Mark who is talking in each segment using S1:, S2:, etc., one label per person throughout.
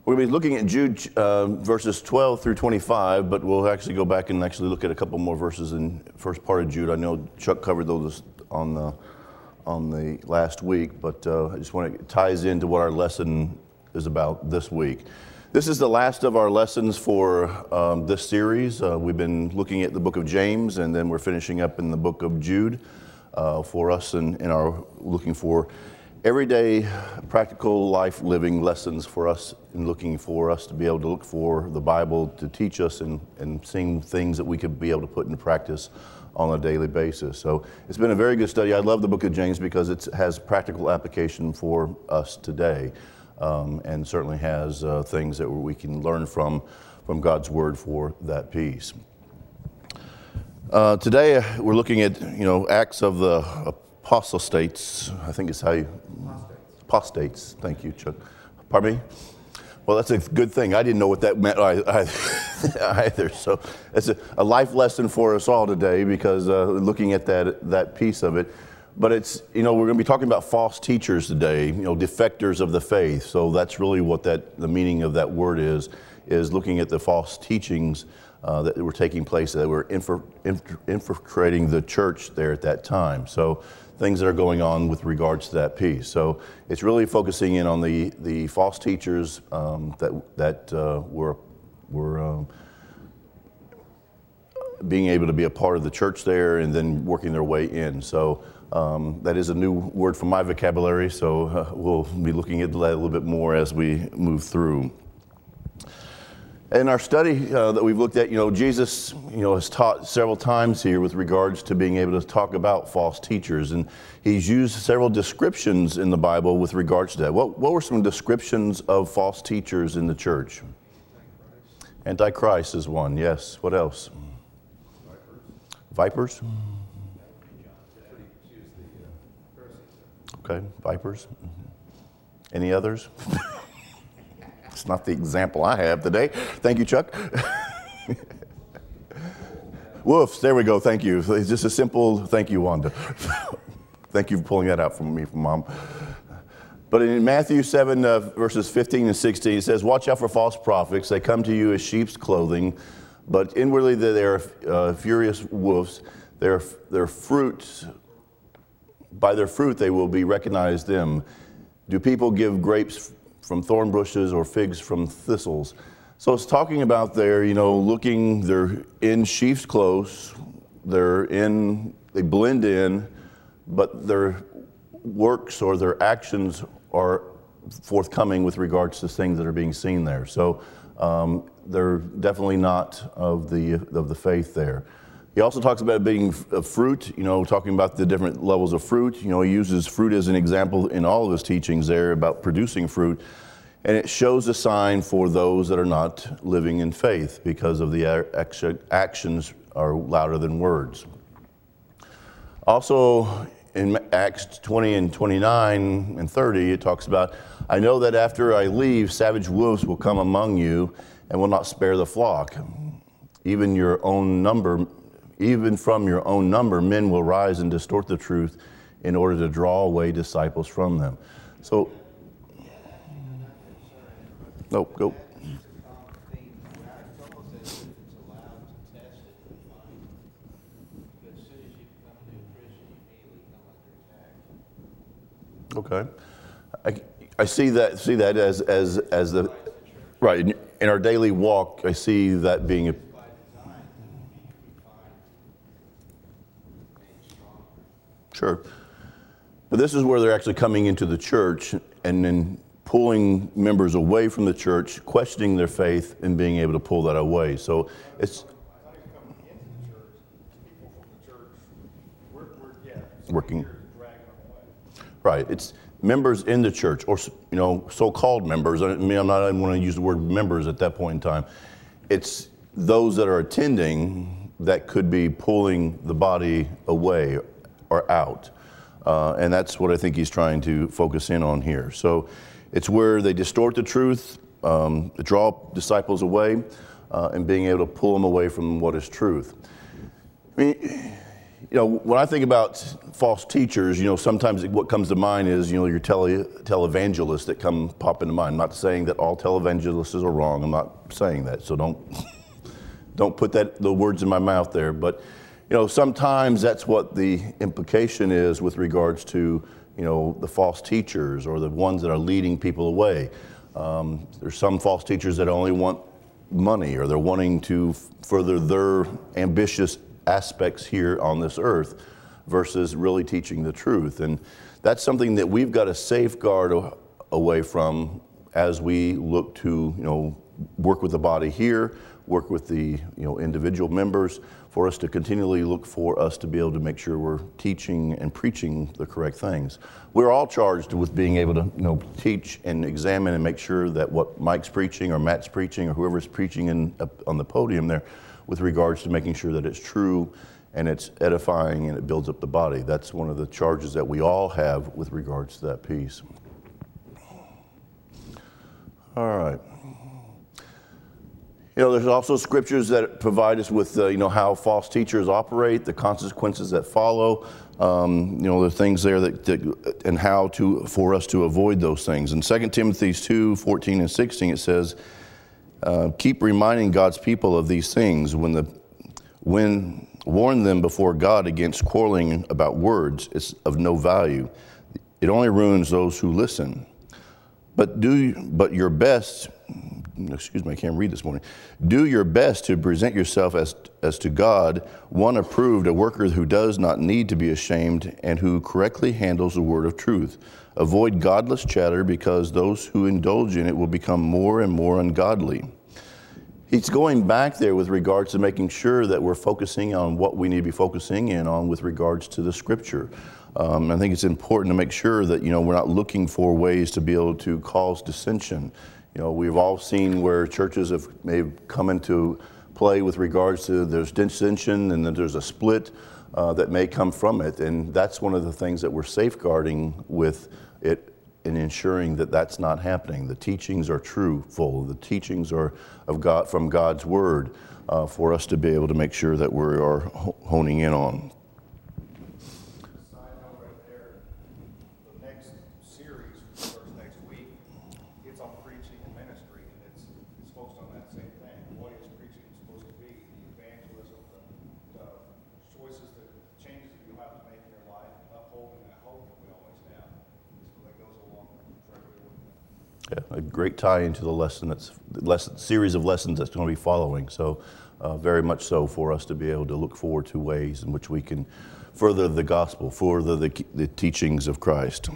S1: We're going to be looking at Jude verses 12 through 25, but we'll actually go back and actually look at a couple more verses in the first part of Jude. I know Chuck covered those on the last week, but I just want to, it ties into what our lesson is about this week. This is the last of our lessons for this series. We've been looking at the book of James, and then we're finishing up in the book of Jude for us in our looking for everyday practical life living lessons for us and looking for us to be able to look for the Bible to teach us and seeing things that we could be able to put into practice on a daily basis. So it's been a very good study. I love the book of James because it has practical application for us today, and certainly has things that we can learn from God's word for that piece. Today we're looking at Acts of the Apostates. I think it's how you... Apostates. Thank you, Chuck. Pardon me? Well, that's a good thing. I didn't know what that meant either. So it's a life lesson for us all today because looking at that piece of it. But it's, we're going to be talking about false teachers today, defectors of the faith. So that's really what the meaning of that word is looking at the false teachings that were taking place, that were infiltrating the church there at that time. So things that are going on with regards to that piece. So it's really focusing in on the false teachers that were being able to be a part of the church there and then working their way in. So that is a new word from my vocabulary, so we'll be looking at that a little bit more as we move through. In our study that we've looked at, Jesus, has taught several times here with regards to being able to talk about false teachers, and he's used several descriptions in the Bible with regards to that. What were some descriptions of false teachers in the church? Antichrist is one, yes. What else? Vipers? Okay, vipers. Any others? It's not the example I have today. Thank you, Chuck. Wolves, there we go. Thank you. It's just a simple thank you, Wanda. Thank you for pulling that out from me, from Mom. But in Matthew 7, verses 15 and 16, it says, "Watch out for false prophets. They come to you as sheep's clothing, but inwardly they are furious wolves. Their fruits, by their fruit they will be recognized them. Do people give grapes from thorn bushes or figs from thistles?" So it's talking about they're in sheep's clothes, they blend in, but their works or their actions are forthcoming with regards to things that are being seen there. So they're definitely not of the faith there. He also talks about being fruit, talking about the different levels of fruit. He uses fruit as an example in all of his teachings there about producing fruit. And it shows a sign for those that are not living in faith because of the actions are louder than words. Also, in Acts 20 and 29 and 30, it talks about, "I know that after I leave, savage wolves will come among you and will not spare the flock. Even from your own number, men will rise and distort the truth in order to draw away disciples from them." So, no, go. Okay, I see that as the right in our daily walk. I see that being a sure, but this is where they're actually coming into the church and then pulling members away from the church, questioning their faith, and being able to pull that away. So it's working. Right. It's members in the church, or so-called members. I mean, I don't want to use the word members at that point in time. It's those that are attending that could be pulling the body away or out. And that's what I think he's trying to focus in on here. So it's where they distort the truth, draw disciples away, and being able to pull them away from what is truth. I mean, when I think about false teachers, sometimes what comes to mind is, your televangelists that pop into mind. I'm not saying that all televangelists are wrong. I'm not saying that. So don't put the words in my mouth there. But, sometimes that's what the implication is with regards to, the false teachers or the ones that are leading people away. There's some false teachers that only want money, or they're wanting to further their ambitious aspects here on this earth versus really teaching the truth. And that's something that we've got to safeguard away from as we look to, work with the body here, work with the, individual members, for us to continually look for us to be able to make sure we're teaching and preaching the correct things. We're all charged with being able to, teach and examine and make sure that what Mike's preaching or Matt's preaching or whoever's preaching on the podium there, with regards to making sure that it's true and it's edifying and it builds up the body. That's one of the charges that we all have with regards to that piece. All right. There's also scriptures that provide us with, how false teachers operate, the consequences that follow, the things there that and how for us to avoid those things. In 2 Timothy 2:14 and 16, it says, keep reminding God's people of these things when warn them before God against quarreling about words. It's of no value. It only ruins those who listen. But your best. Excuse me, I can't read this morning. Do your best to present yourself as to God, one approved, a worker who does not need to be ashamed and who correctly handles the word of truth. Avoid godless chatter, because those who indulge in it will become more and more ungodly. He's going back there with regards to making sure that we're focusing on what we need to be focusing in on with regards to the scripture. I think it's important to make sure that, we're not looking for ways to be able to cause dissension. We've all seen where churches may have come into play with regards to there's dissension and then there's a split that may come from it. And that's one of the things that we're safeguarding with it in ensuring that that's not happening. The teachings are truthful. The teachings are of God, from God's word, for us to be able to make sure that we are honing in on. Yeah, a great tie into the series of lessons that's going to be following. So very much so for us to be able to look forward to ways in which we can further the gospel, further the teachings of Christ.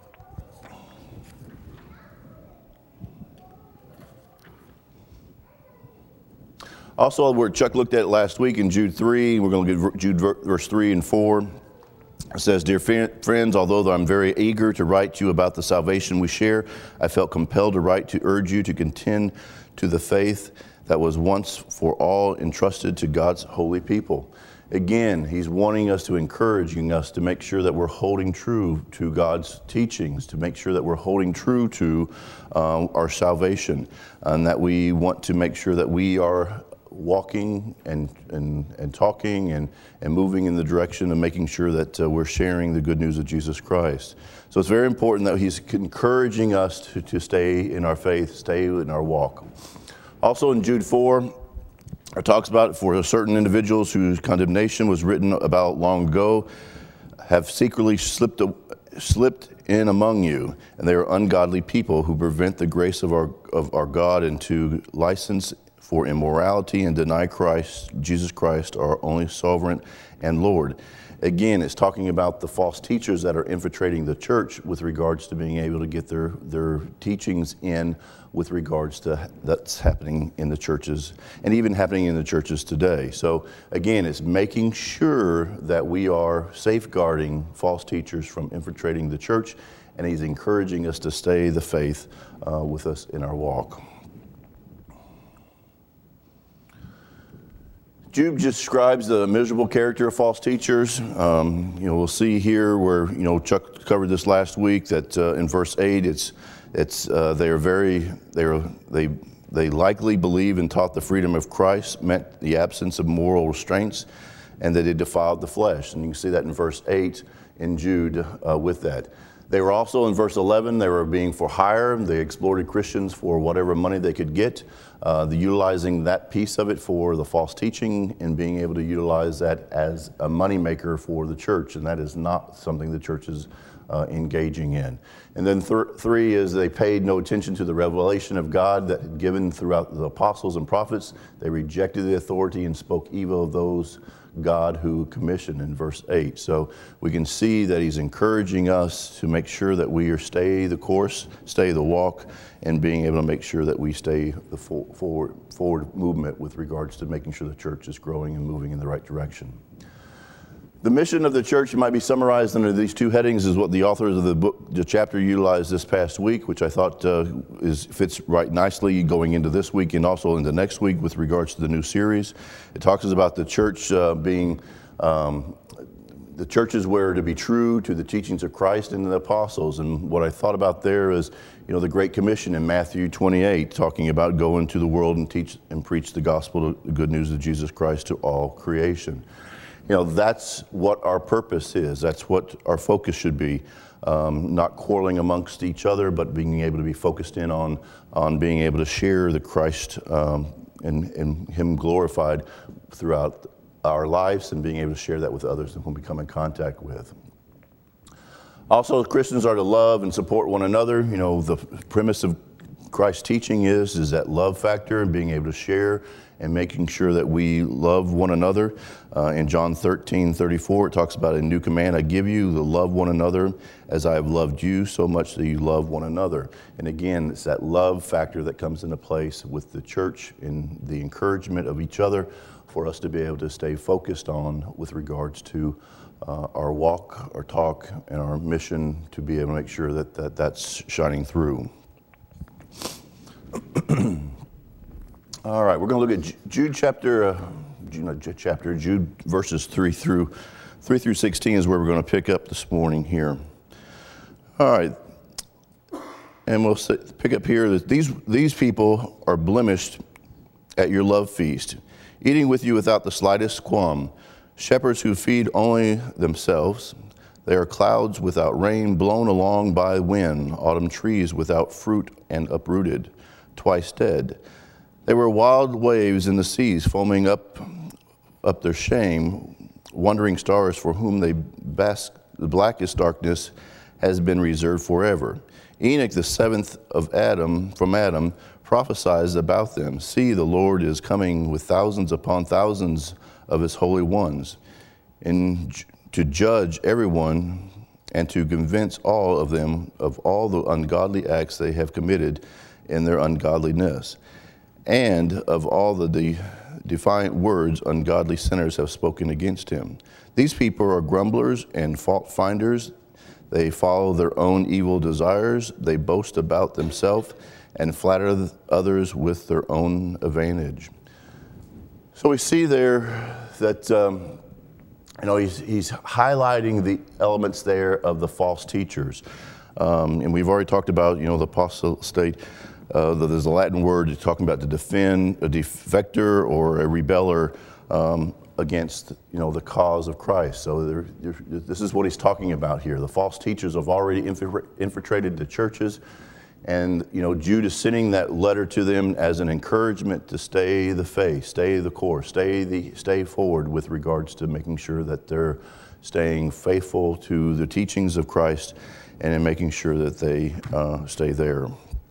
S1: Also, where Chuck looked at last week in Jude 3, we're going to look at Jude verse 3 and 4. It says, dear friends, although I'm very eager to write to you about the salvation we share, I felt compelled to write to urge you to contend to the faith that was once for all entrusted to God's holy people. Again, he's wanting us to encouraging us to make sure that we're holding true to God's teachings, to make sure that we're holding true to our salvation, and that we want to make sure that we are walking and talking and moving in the direction of making sure that we're sharing the good news of Jesus Christ. So it's very important that he's encouraging us to stay in our faith, stay in our walk. Also in Jude 4, it talks about for certain individuals whose condemnation was written about long ago, have secretly slipped in among you, and they are ungodly people who prevent the grace of our God and to license for immorality and deny Jesus Christ, our only sovereign and Lord. Again, it's talking about the false teachers that are infiltrating the church with regards to being able to get their teachings in with regards to that's happening in the churches and even happening in the churches today. So again, it's making sure that we are safeguarding false teachers from infiltrating the church, and he's encouraging us to stay the faith with us in our walk. Jude describes the miserable character of false teachers. We'll see here where Chuck covered this last week that in verse 8 they likely believe and taught the freedom of Christ meant the absence of moral restraints, and that they defiled the flesh. And you can see that in verse 8 in Jude with that. They were also in verse 11, they were being for hire. They exploited Christians for whatever money they could get, utilizing that piece of it for the false teaching and being able to utilize that as a moneymaker for the church. And that is not something the church is engaging in. And then 3 is they paid no attention to the revelation of God that had given throughout the apostles and prophets. They rejected the authority and spoke evil of those God who commissioned in verse 8. So we can see that he's encouraging us to make sure that we stay the course, stay the walk, and being able to make sure that we stay the forward movement with regards to making sure the church is growing and moving in the right direction. The mission of the church might be summarized under these 2 headings is what the authors of the chapter utilized this past week, which I thought fits right nicely going into this week and also into next week with regards to the new series. It talks about the church being, the churches were to be true to the teachings of Christ and the apostles. And what I thought about there is, the Great Commission in Matthew 28, talking about go into the world and teach and preach the gospel, the good news of Jesus Christ to all creation. That's what our purpose is. That's what our focus should be. Not quarreling amongst each other, but being able to be focused in on being able to share the Christ and Him glorified throughout our lives and being able to share that with others that we'll become in contact with. Also, Christians are to love and support one another. The premise of Christ's teaching is that love factor and being able to share and making sure that we love one another. In John 13:34, it talks about a new command I give you, to love one another as I have loved you, so much that you love one another. And again, it's that love factor that comes into place with the church and the encouragement of each other for us to be able to stay focused on with regards to our walk, our talk, and our mission to be able to make sure that that's shining through. All right, we're going to look at Jude Jude verses 3 through 16 is where we're going to pick up this morning here. All right, and we'll pick up here that these people are blemished at your love feast, eating with you without the slightest qualm. Shepherds who feed only themselves. They are clouds without rain, blown along by wind, autumn trees without fruit and uprooted, twice dead. They were wild waves in the seas, foaming up their shame, wandering stars for whom they bask. The blackest darkness has been reserved forever. Enoch, the 7th from Adam, prophesies about them. See, the Lord is coming with thousands upon thousands of his holy ones, and to judge everyone and to convince all of them of all the ungodly acts they have committed in their ungodliness, and of all the defiant words ungodly sinners have spoken against him. These people are grumblers and fault finders. They follow their own evil desires. They boast about themselves and flatter others with their own advantage. So we see there that he's highlighting the elements there of the false teachers, and we've already talked about the apostate. There's a Latin word talking about to defend, a defector or a rebeller against the cause of Christ. So this is what he's talking about here. The false teachers have already infiltrated the churches, and Jude is sending that letter to them as an encouragement to stay the faith, stay the course, stay forward with regards to making sure that they're staying faithful to the teachings of Christ and in making sure that they stay there.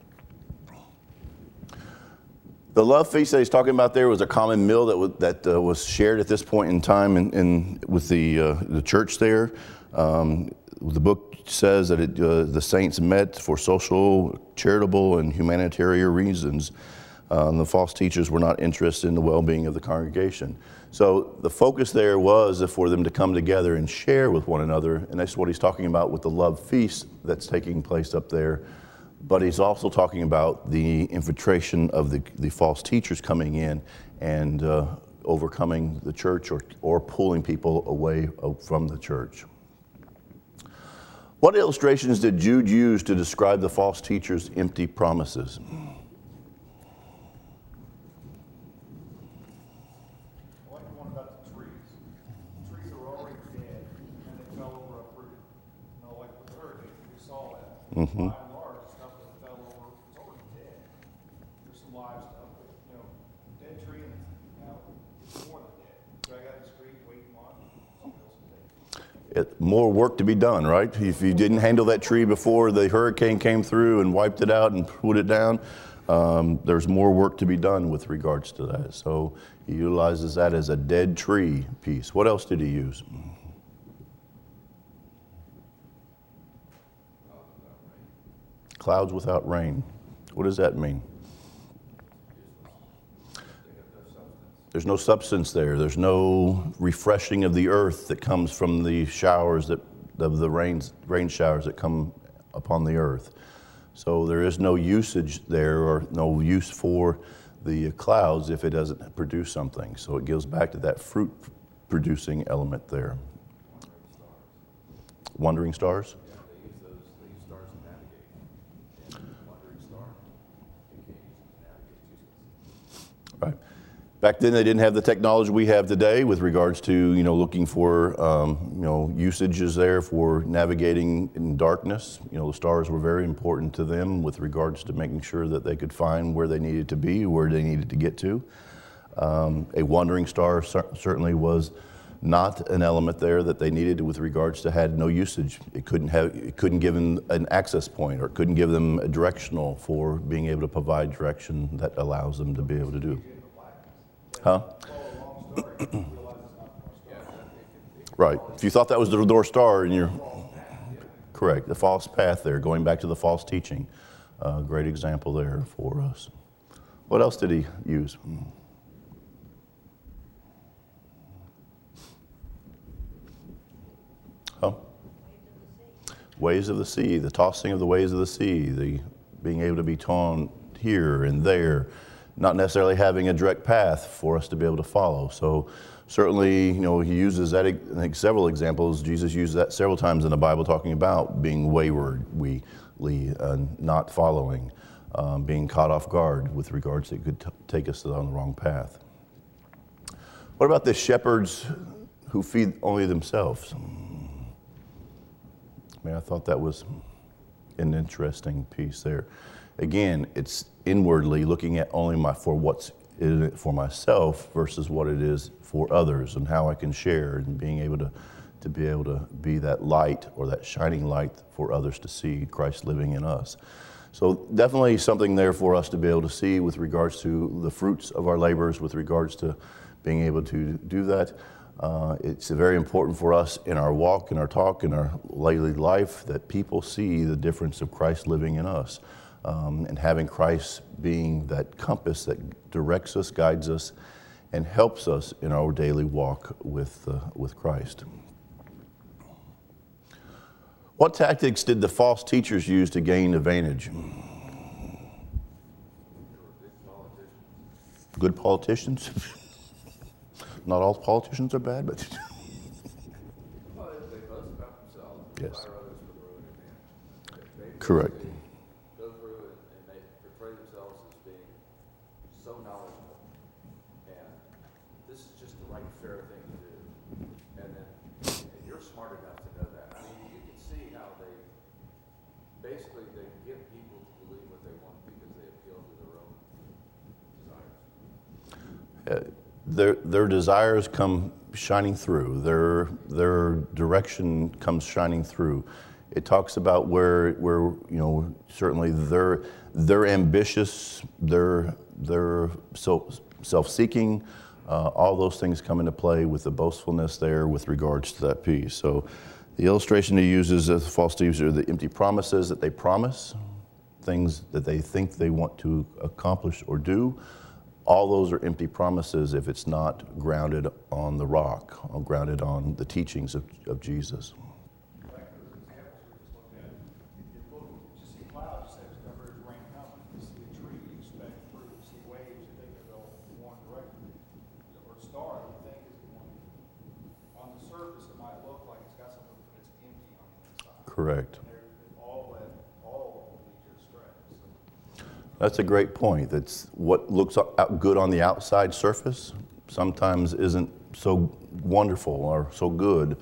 S1: The love feast that he's talking about there was a common meal that was shared at this point in time with the church there. The book says that the saints met for social, charitable, and humanitarian reasons. The false teachers were not interested in the well-being of the congregation. So the focus there was for them to come together and share with one another, and that's what he's talking about with the love feast that's taking place up there. But he's also talking about the infiltration of the false teachers coming in and overcoming the church or pulling people away from the church. What illustrations did Jude use to describe the false teachers' empty promises?
S2: I like the one about the trees.
S1: Mm-hmm.
S2: By and large, stuff that fell over, it's already dead. There's some live stuff, but dead tree and now it's more than dead. Drag out the street, wait and watch.
S1: More work to be done, right? If you didn't handle that tree before the hurricane came through and wiped it out and put it down, there's more work to be done with regards to that. So he utilizes that as a dead tree piece. What else did he use? Clouds without rain. What does that mean? There's no substance there. There's no refreshing of the earth that comes from the showers of the rain showers that come upon the earth. So there is no usage there, or no use for the clouds if it doesn't produce something. So it goes back to that fruit producing element there. Wandering stars?
S3: Yeah, they use stars to navigate. And wandering star, you can't use it to navigate.
S1: Right. Back then, they didn't have the technology we have today with regards to, looking for, usages there for navigating in darkness. The stars were very important to them with regards to making sure that they could find where they needed to be, where they needed to get to. A wandering star certainly was not an element there that they needed with regards to, had no usage. It couldn't give them an access point, or it couldn't give them a directional for being able to provide direction that allows them to be able to do. Huh? Right. If you thought that was the North Star, and you're correct, the false path there, going back to the false teaching. Great example there for us. What else did he use? Huh? Waves of the sea, the tossing of the waves of the sea, the being able to be torn here and there, not necessarily having a direct path for us to be able to follow. So certainly, he uses that, I think several examples. Jesus used that several times in the Bible, talking about being waywardly, not following, being caught off guard with regards that it could take us on the wrong path. What about the shepherds who feed only themselves? I thought that was an interesting piece there. Again, it's inwardly looking at only for what's in it for myself versus what it is for others, and how I can share, and being able to be that light, or that shining light for others to see Christ living in us. So definitely something there for us to be able to see with regards to the fruits of our labors, with regards to being able to do that. It's very important for us in our walk, in our talk, in our daily life, that people see the difference of Christ living in us. And having Christ being that compass that directs us, guides us, and helps us in our daily walk with Christ. What tactics did the false teachers use to gain advantage? Good politicians? Not all politicians are bad, but
S3: Well, they boast about themselves.
S1: Yes.
S3: Fire others for the road in the end. They
S1: correct.
S3: go through and they portray themselves as being so knowledgeable, and this is just the right, fair thing to do. And then and you're smart enough to know that. I mean, you can see how they get people to believe what they want because they appeal to their own desires.
S1: Their desires come shining through. Their direction comes shining through. It talks about where certainly they're ambitious, they're self-seeking. All those things come into play with the boastfulness there with regards to that piece. So the illustration he uses of false thieves are the empty promises that they promise, things that they think they want to accomplish or do. All those are empty promises if it's not grounded on the rock, or grounded on the teachings of Jesus.
S2: Back to those examples we just looked at, you see clouds, you say it's covered with rain coming. You see a tree, you expect fruit. You see waves, you think they'll go one direction. Or a star, you think is going. On the surface, it might look like it's got something, but it's empty on the inside.
S1: Correct.
S2: All will lead you astray.
S1: That's a great point. That's what looks good on the outside surface sometimes isn't so wonderful or so good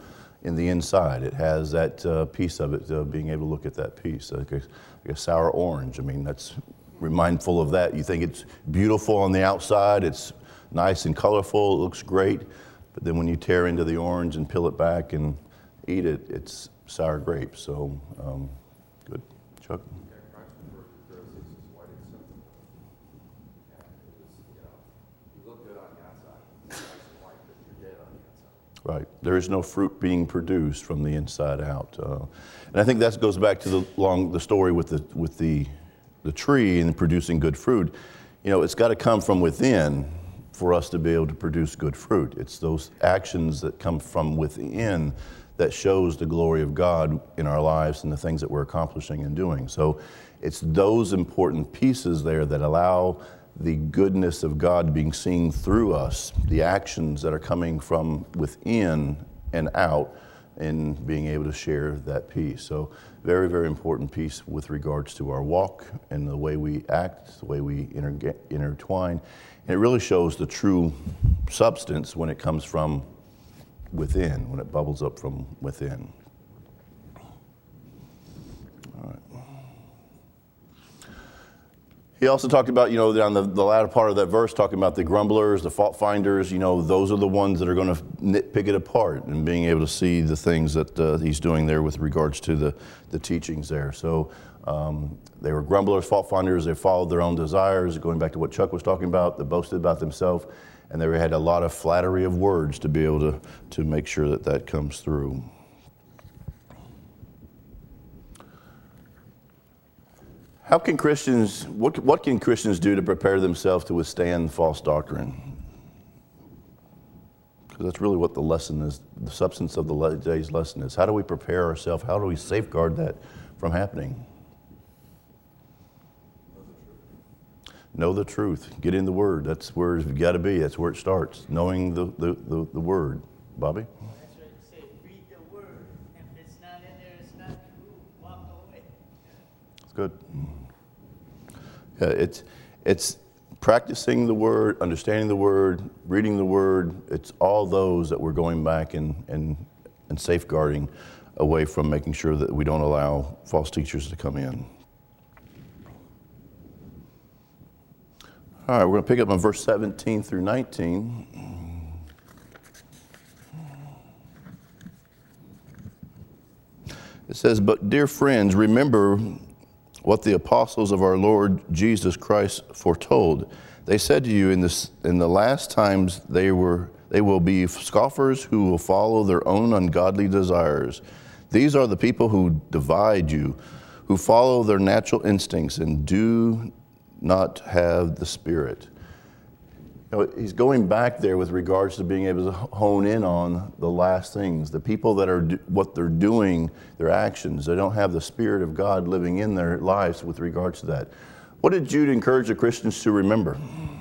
S1: in the inside. It has that piece of it, being able to look at that piece, like a sour orange. I mean, that's mindful of that. You think it's beautiful on the outside, it's nice and colorful, it looks great, but then when you tear into the orange and peel it back and eat it, it's sour grapes. So, good. Chuck?
S3: Yeah, Christ referred to the Pharisees as white and simple. And it was, you look good on the outside, nice and white, but you're dead on the inside.
S1: Right. There is no fruit being produced from the inside out. And I think that goes back to the story with the tree and producing good fruit. You know, it's got to come from within for us to be able to produce good fruit. It's those actions that come from within that shows the glory of God in our lives and the things that we're accomplishing and doing. So it's those important pieces there that allow the goodness of God being seen through us, the actions that are coming from within and out, and being able to share that peace. So very, very important piece with regards to our walk and the way we act, the way we intertwine. And it really shows the true substance when it comes from within, when it bubbles up from within. All right. He also talked about, you know, on the latter part of that verse, talking about the grumblers, the fault finders, you know, those are the ones that are going to nitpick it apart, and being able to see the things that he's doing there with regards to the teachings there. So they were grumblers, fault finders, they followed their own desires, going back to what Chuck was talking about, they boasted about themselves, and they had a lot of flattery of words to be able to make sure that comes through. How can Christians, what can Christians do to prepare themselves to withstand false doctrine? Because that's really what the lesson is, the substance of the day's lesson is. How do we prepare ourselves? How do we safeguard that from happening? Know the truth. Get in the Word. That's where it's got to be. That's where it starts. Knowing the Word. Bobby?
S4: That's what it says. Read the Word. If it's not in there, it's not true. Walk away.
S1: It's good. Yeah, it's practicing the Word, understanding the Word, reading the Word. It's all those that we're going back and safeguarding away from, making sure that we don't allow false teachers to come in. All right, we're going to pick up on verse 17 through 19. It says, "But dear friends, remember what the apostles of our Lord Jesus Christ foretold. They said to you, in the last times they will be scoffers who will follow their own ungodly desires. These are the people who divide you, who follow their natural instincts and do not have the Spirit." You know, he's going back there with regards to being able to hone in on the last things. The people that are what they're doing, their actions, they don't have the Spirit of God living in their lives with regards to that. What did Jude encourage the Christians to remember?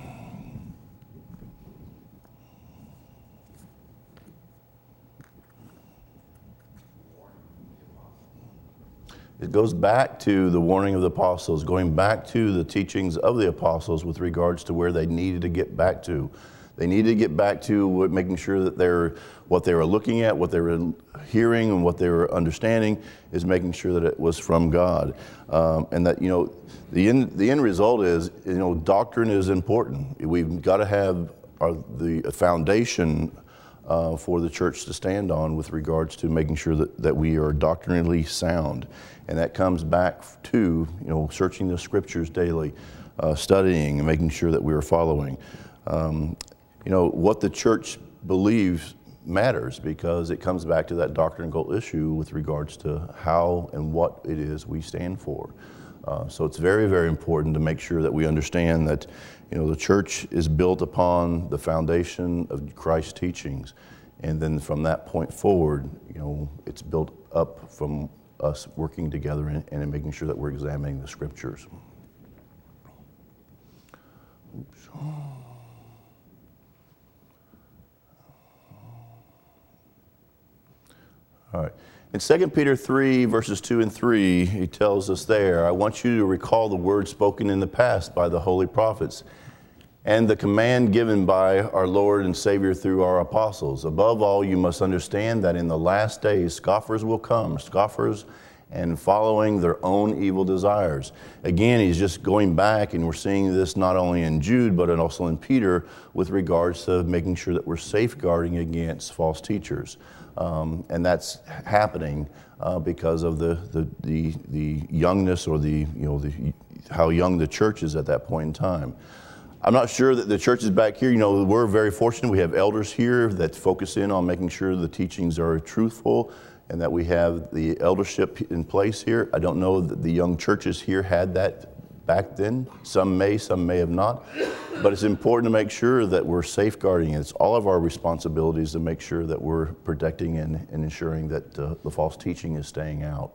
S1: It goes back to the warning of the apostles, going back to the teachings of the apostles with regards to where they needed to get back to. They needed to get back to making sure that what they were looking at, what they were hearing, and what they were understanding is making sure that it was from God. And that, you know, the end result is, you know, doctrine is important. We've got to have the foundation for the church to stand on with regards to making sure that we are doctrinally sound. And that comes back to, you know, searching the scriptures daily, studying and making sure that we are following. You know, what the church believes matters because it comes back to that doctrinal issue with regards to how and what it is we stand for. So it's very, very important to make sure that we understand that, you know, the church is built upon the foundation of Christ's teachings. And then from that point forward, you know, it's built up from us working together and making sure that we're examining the scriptures. Oops. All right. In 2 Peter 3, verses 2 and 3, he tells us there, "I want you to recall the words spoken in the past by the holy prophets and the command given by our Lord and Savior through our apostles. Above all, you must understand that in the last days, scoffers will come, scoffers and following their own evil desires. Again, he's just going back, and we're seeing this not only in Jude, but also in Peter with regards to making sure that we're safeguarding against false teachers. And that's happening because of the youngness, or how young the church is at that point in time. I'm not sure that the church is back here. We're very fortunate. We have elders here that focus in on making sure the teachings are truthful and that we have the eldership in place here. I don't know that the young churches here had that back then. Some may have not. But it's important to make sure that we're safeguarding. It's all of our responsibilities to make sure that we're protecting and ensuring that the false teaching is staying out.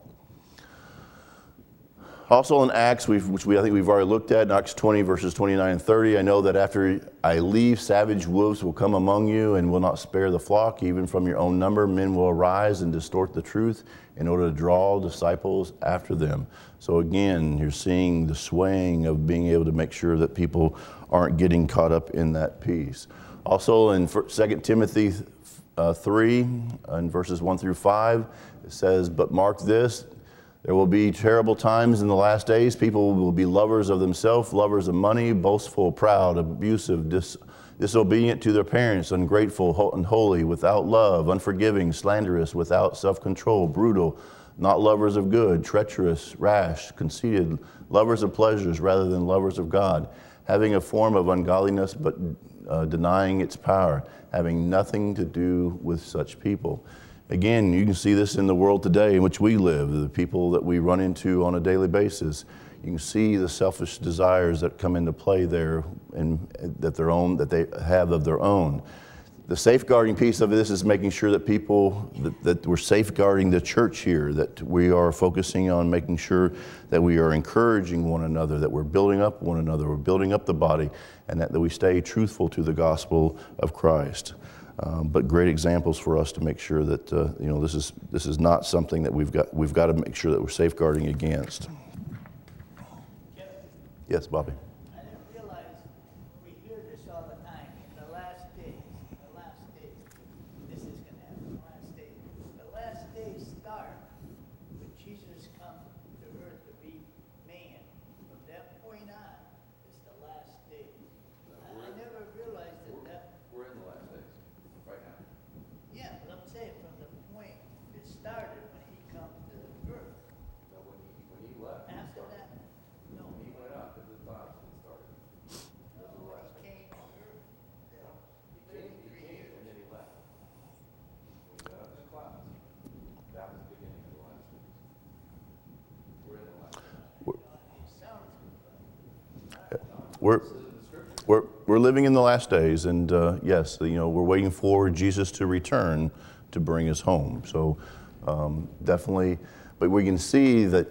S1: Also in Acts, I think we've already looked at, in Acts 20, verses 29 and 30, I know that after I leave, savage wolves will come among you and will not spare the flock. Even from your own number, men will arise and distort the truth in order to draw disciples after them. So again, you're seeing the swaying of being able to make sure that people aren't getting caught up in that piece. Also in 2 Timothy 3, in verses 1 through 5, it says, "But mark this, there will be terrible times in the last days. People will be lovers of themselves, lovers of money, boastful, proud, abusive, disobedient to their parents, ungrateful, unholy, without love, unforgiving, slanderous, without self-control, brutal, not lovers of good, treacherous, rash, conceited, lovers of pleasures rather than lovers of God, having a form of ungodliness but denying its power, having nothing to do with such people." Again, you can see this in the world today in which we live, the people that we run into on a daily basis. You can see the selfish desires that come into play there, and that they have of their own. The safeguarding piece of this is making sure that that we're safeguarding the church here, that we are focusing on making sure that we are encouraging one another, that we're building up one another, we're building up the body, and that we stay truthful to the gospel of Christ. But great examples for us to make sure that this is not something that we've got to make sure that we're safeguarding against. Yes, Bobby.
S4: I didn't realize, we hear this all the time, in the last days, this is going to happen, the last days. The last days start when Jesus comes to earth to be man. From that point on, it's the last days. I never realized that.
S3: We're in the last days, right now.
S4: Yeah, but I'm saying from the point it started when he comes to earth.
S3: No, when he left.
S4: After that, no.
S3: When he went up into the clouds, it started.
S4: No, he came to earth.
S3: He came and then he left. When he went up in the clouds, that was the beginning of the last days. We're in the last days.
S4: It sounds
S1: We're living in the last days, and yes, we're waiting for Jesus to return to bring us home. So definitely, but we can see that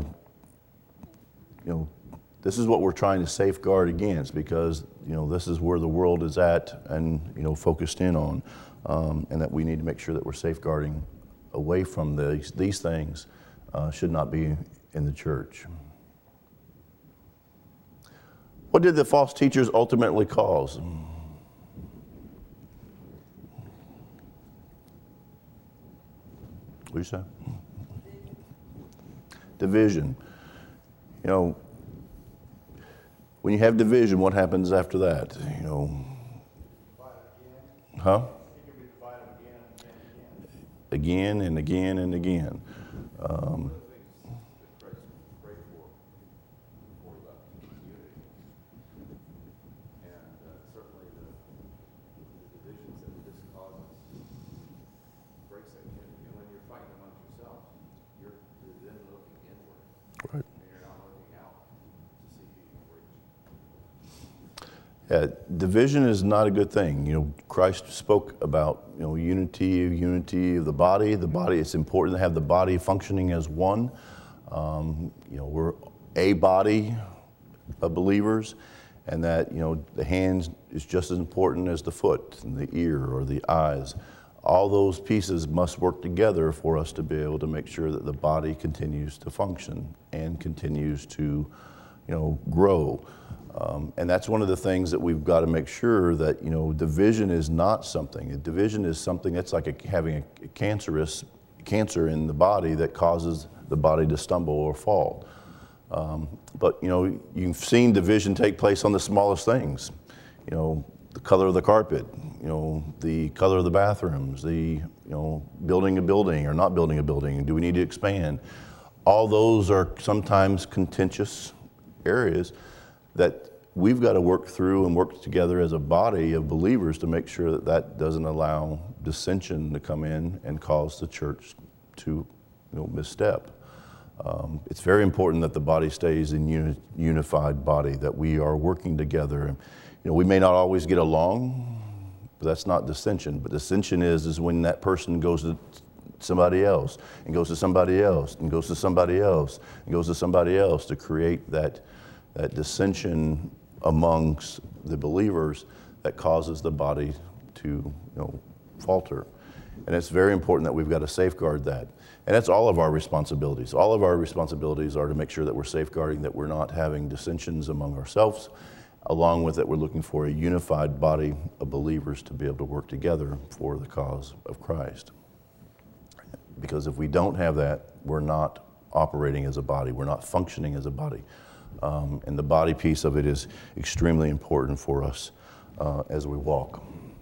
S1: this is what we're trying to safeguard against, because this is where the world is at and focused in on, and that we need to make sure that we're safeguarding away from these things. Should not be in the church. What did the false teachers ultimately cause? What did you say? Division. When you have division, what happens after that? Huh?
S2: It can be divided again and again and again.
S1: Again and again and again.
S3: One of the things that Christ prayed for before he left was unity. And certainly the divisions that this causes breaks that unity. And when you're fighting amongst yourselves, you're then looking inward.
S1: Right.
S3: And you're not looking out to see who you can reach.
S1: Division is not a good thing. Christ spoke about unity of the body. The body. It's important to have the body functioning as one. We're a body of believers, and that the hands is just as important as the foot and the ear or the eyes. All those pieces must work together for us to be able to make sure that the body continues to function and continues to grow. And that's one of the things that we've got to make sure that, division is not something. Division is something that's like having a cancer in the body that causes the body to stumble or fall. But, you've seen division take place on the smallest things. The color of the carpet, the color of the bathrooms, building a building or not building a building. Do we need to expand? All those are sometimes contentious areas that we've got to work through and work together as a body of believers to make sure that that doesn't allow dissension to come in and cause the church to misstep. It's very important that the body stays in unified body, that we are working together. We may not always get along, but that's not dissension. But dissension is when that person goes to somebody else and goes to somebody else and goes to somebody else and goes to somebody else to create that dissension amongst the believers that causes the body to falter. And it's very important that we've got to safeguard that. And that's all of our responsibilities. All of our responsibilities are to make sure that we're safeguarding, that we're not having dissensions among ourselves. Along with it, we're looking for a unified body of believers to be able to work together for the cause of Christ. Because if we don't have that, we're not operating as a body. We're not functioning as a body. And the body piece of it is extremely important for us as we walk.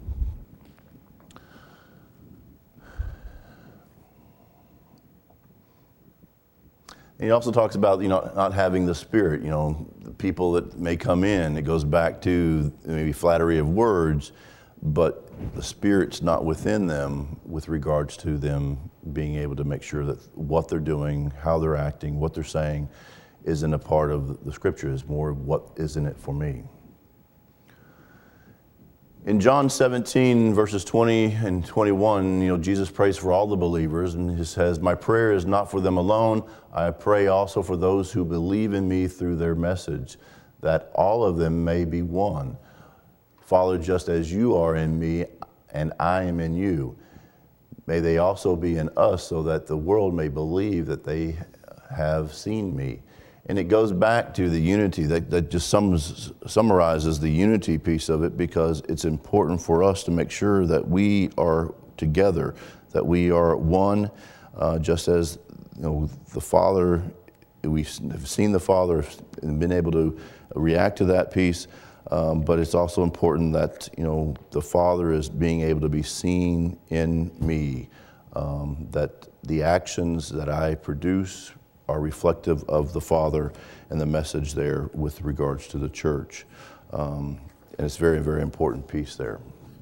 S1: And he also talks about, not having the Spirit, the people that may come in. It goes back to maybe flattery of words, but the Spirit's not within them with regards to them being able to make sure that what they're doing, how they're acting, what they're saying isn't a part of the Scripture. It's more what is in it for me. In John 17, verses 20 and 21, Jesus prays for all the believers, and he says, "My prayer is not for them alone. I pray also for those who believe in me through their message, that all of them may be one. Father, just as you are in me and I am in you, may they also be in us, so that the world may believe that they have seen me." And it goes back to the unity that just summarizes the unity piece of it, because it's important for us to make sure that we are together, that we are one, just as the Father, we have seen the Father and been able to react to that piece, but it's also important that the Father is being able to be seen in me, that the actions that I produce are reflective of the Father and the message there with regards to the church. And it's a very, very important piece there.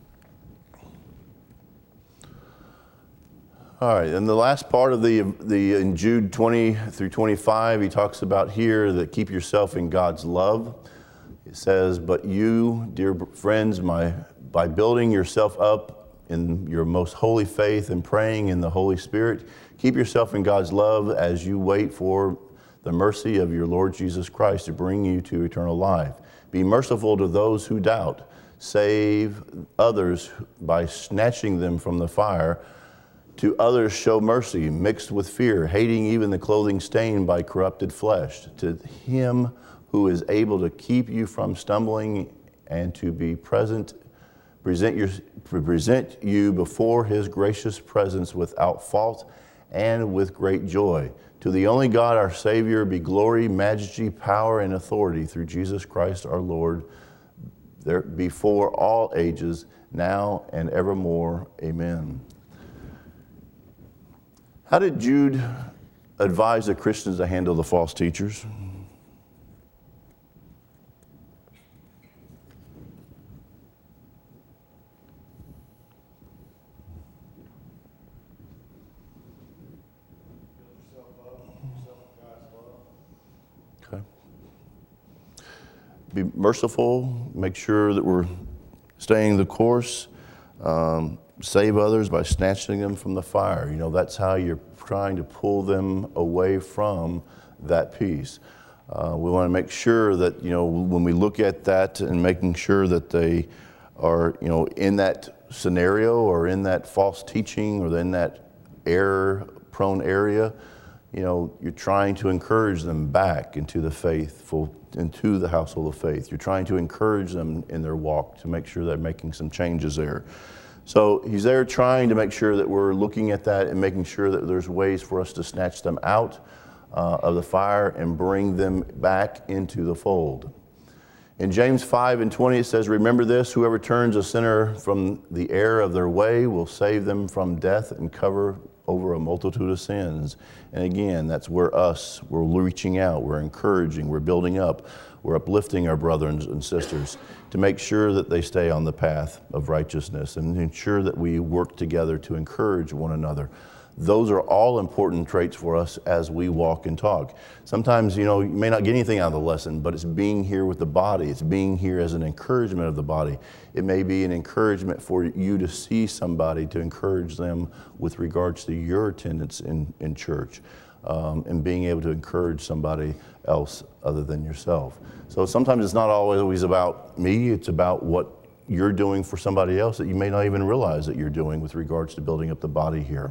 S1: All right, and the last part of in Jude 20 through 25, he talks about here that keep yourself in God's love. It says, "But you, dear friends, by building yourself up in your most holy faith and praying in the Holy Spirit, keep yourself in God's love as you wait for the mercy of your Lord Jesus Christ to bring you to eternal life. Be merciful to those who doubt. Save others by snatching them from the fire. To others show mercy mixed with fear, hating even the clothing stained by corrupted flesh. To him who is able to keep you from stumbling and to be present you before his gracious presence without fault and with great joy. To the only God, our Savior, be glory, majesty, power, and authority through Jesus Christ our Lord, there before all ages, now and evermore. Amen." How did Jude advise the Christians to handle the false teachers? Be merciful, make sure that we're staying the course, save others by snatching them from the fire. That's how you're trying to pull them away from that piece. We want to make sure that, when we look at that and making sure that they are, in that scenario or in that false teaching or in that error-prone area, you're trying to encourage them back into the household of faith. You're trying to encourage them in their walk to make sure they're making some changes there. So he's there trying to make sure that we're looking at that and making sure that there's ways for us to snatch them out of the fire and bring them back into the fold. In James 5:20 it says, "Remember this, whoever turns a sinner from the error of their way will save them from death and cover over a multitude of sins." And again, that's where we're reaching out, we're encouraging, we're building up, we're uplifting our brothers and sisters to make sure that they stay on the path of righteousness and ensure that we work together to encourage one another. Those are all important traits for us as we walk and talk. Sometimes, you may not get anything out of the lesson, but it's being here with the body. It's being here as an encouragement of the body. It may be an encouragement for you to see somebody, to encourage them with regards to your attendance in church, and being able to encourage somebody else other than yourself. So sometimes it's not always about me, it's about what you're doing for somebody else that you may not even realize that you're doing with regards to building up the body here.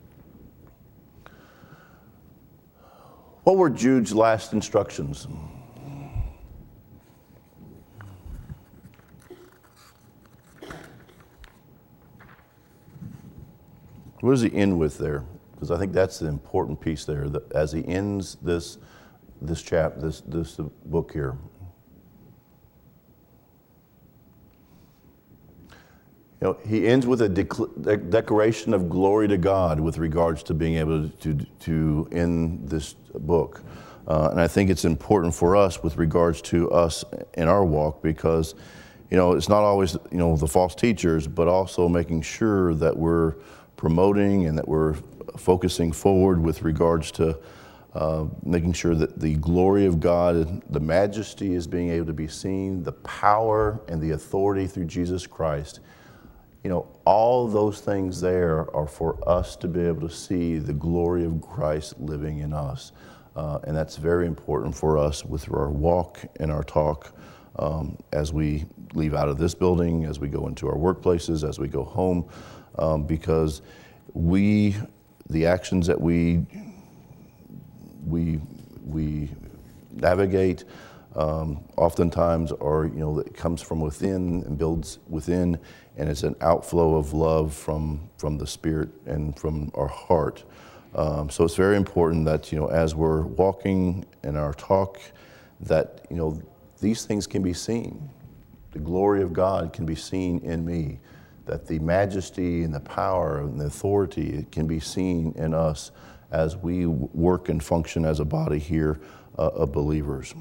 S1: What were Jude's last instructions? What does he end with there? Because I think that's the important piece there. That as he ends this book here, he ends with a declaration of glory to God with regards to being able to end this book. And I think it's important for us with regards to us in our walk because, it's not always, the false teachers, but also making sure that we're promoting and that we're focusing forward with regards to making sure that the glory of God, the majesty is being able to be seen, the power and the authority through Jesus Christ. All those things there are for us to be able to see the glory of Christ living in us. And that's very important for us with our walk and our talk as we leave out of this building, as we go into our workplaces, as we go home, because the actions that we navigate oftentimes are, that comes from within and builds within, and it's an outflow of love from the Spirit and from our heart. So it's very important that, as we're walking in our talk, that, these things can be seen. The glory of God can be seen in me, that the majesty and the power and the authority can be seen in us as we work and function as a body here of believers.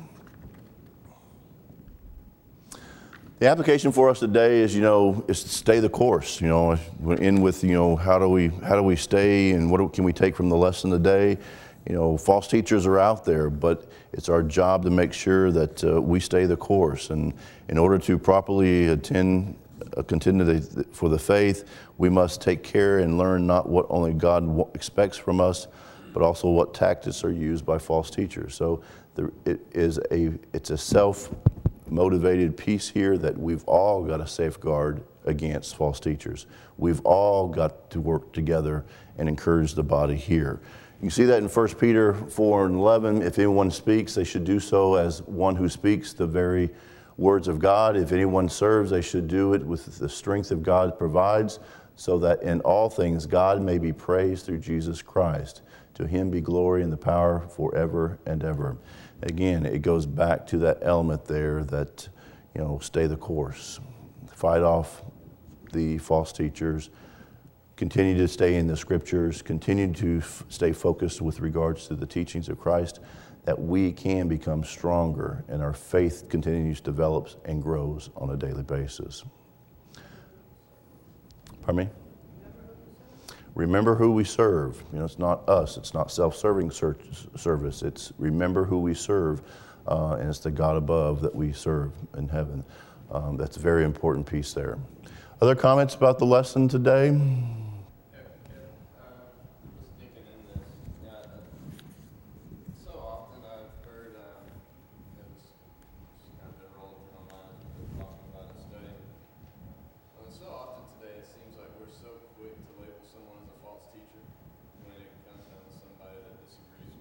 S1: The application for us today is, is to stay the course. We're in with, how do we stay and what can we take from the lesson today? False teachers are out there, but it's our job to make sure that we stay the course. And in order to properly contend for the faith, we must take care and learn not what only God expects from us, but also what tactics are used by false teachers. So it's a self-motivated piece here that we've all got to safeguard against false teachers. We've all got to work together and encourage the body here. You see that in 1 Peter 4:11. If anyone speaks, they should do so as one who speaks the very words of God. If anyone serves, they should do it with the strength that God provides, so that in all things God may be praised through Jesus Christ. To him be glory and the power forever and ever. Again, it goes back to that element there that, stay the course. Fight off the false teachers. Continue to stay in the scriptures. Continue to stay focused with regards to the teachings of Christ, that we can become stronger and our faith continues to develop and grows on a daily basis. Pardon me? Remember who we serve. It's not us. It's not self-serving service. It's remember who we serve, and it's the God above that we serve in heaven. That's a very important piece there. Other comments about the lesson today?
S5: Quick to label someone as a false teacher when it comes down to somebody that disagrees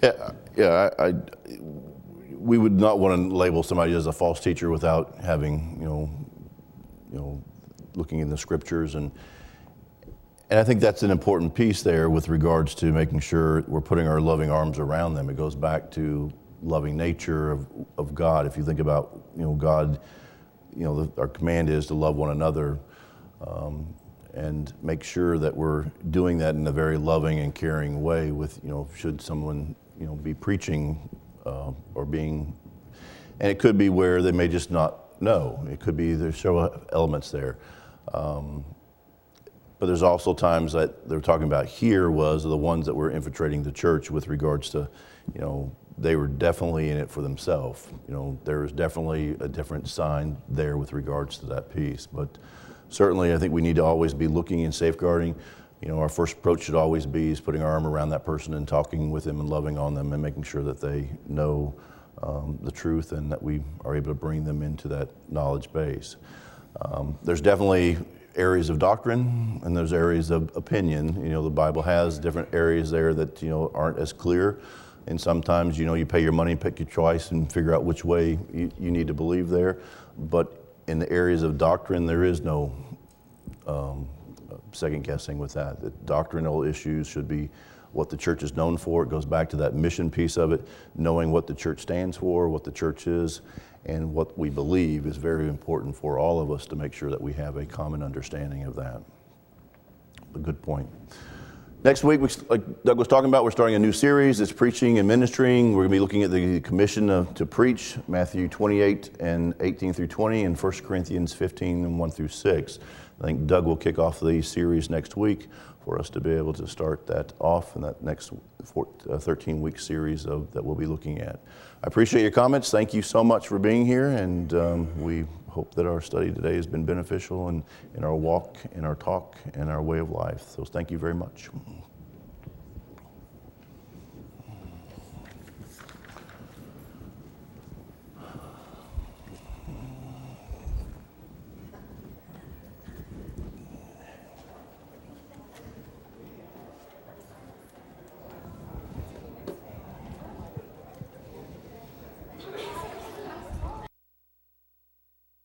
S1: We would not want to label somebody as a false teacher without having, looking in the scriptures, and I think that's an important piece there with regards to making sure we're putting our loving arms around them. It goes back to loving nature of God. If you think about, God, our command is to love one another, and make sure that we're doing that in a very loving and caring way with, should someone, be preaching or being, and it could be where they may just not know. It could be there's several elements there. But there's also times that they're talking about here was the ones that were infiltrating the church with regards to, they were definitely in it for themselves. There was definitely a different sign there with regards to that piece. But certainly I think we need to always be looking and safeguarding. Our first approach should always be is putting our arm around that person and talking with them and loving on them and making sure that they know the truth and that we are able to bring them into that knowledge base. There's definitely areas of doctrine and there's areas of opinion. The Bible has different areas there that, aren't as clear. And sometimes, you pay your money, pick your choice and figure out which way you need to believe there. But in the areas of doctrine, there is no second guessing with that. The doctrinal issues should be what the church is known for. It goes back to that mission piece of it. Knowing what the church stands for, what the church is, and what we believe is very important for all of us to make sure that we have a common understanding of that. A good point. Next week, like Doug was talking about, we're starting a new series. It's preaching and ministering. We're going to be looking at the commission to preach, Matthew 28 and 18 through 20, and 1 Corinthians 15 and 1 through 6. I think Doug will kick off the series next week for us to be able to start that off in that next 13-week series that we'll be looking at. I appreciate your comments. Thank you so much for being here, and we hope that our study today has been beneficial in our walk, in our talk, and our way of life. So thank you very much.